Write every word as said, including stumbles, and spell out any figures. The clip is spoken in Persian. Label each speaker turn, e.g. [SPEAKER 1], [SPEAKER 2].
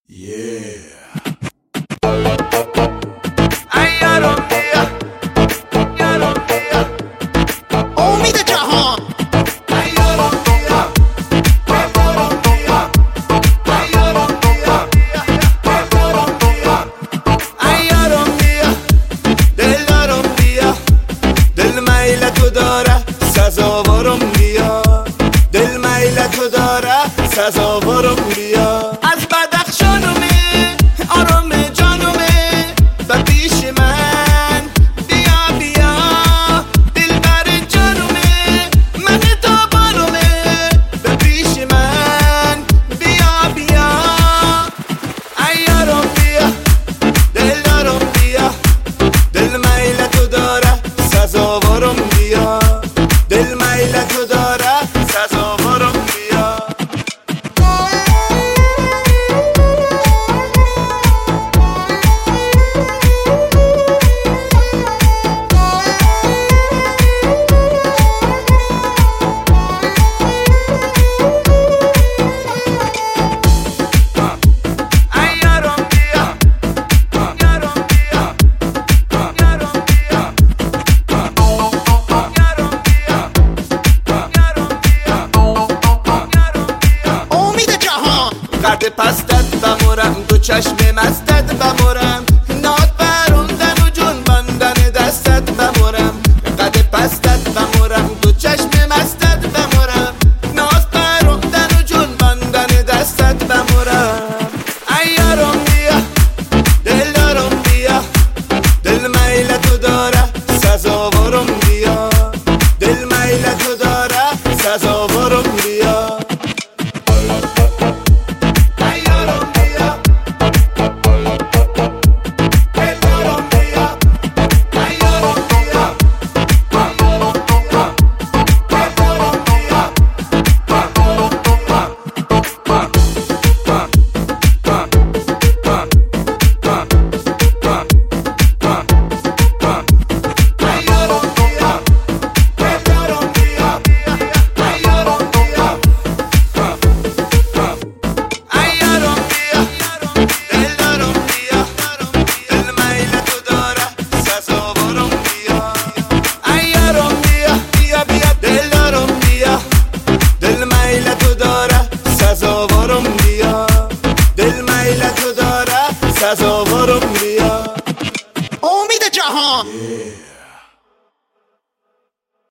[SPEAKER 1] امید جهان
[SPEAKER 2] سزاوارم بیا دل میل تو داره سزاوارم بیا از بدخشانومه آرام جانومه و پیش من بیا بیا دل بر جانومه من تابانومه و پیش من بیا بیا ایارم بیا دل دارم بیا دل میل تو داره سزاوارم بیا دل میل تو داره سزاوارم بیا قد پستت بمورم دو چشم مستت بمورم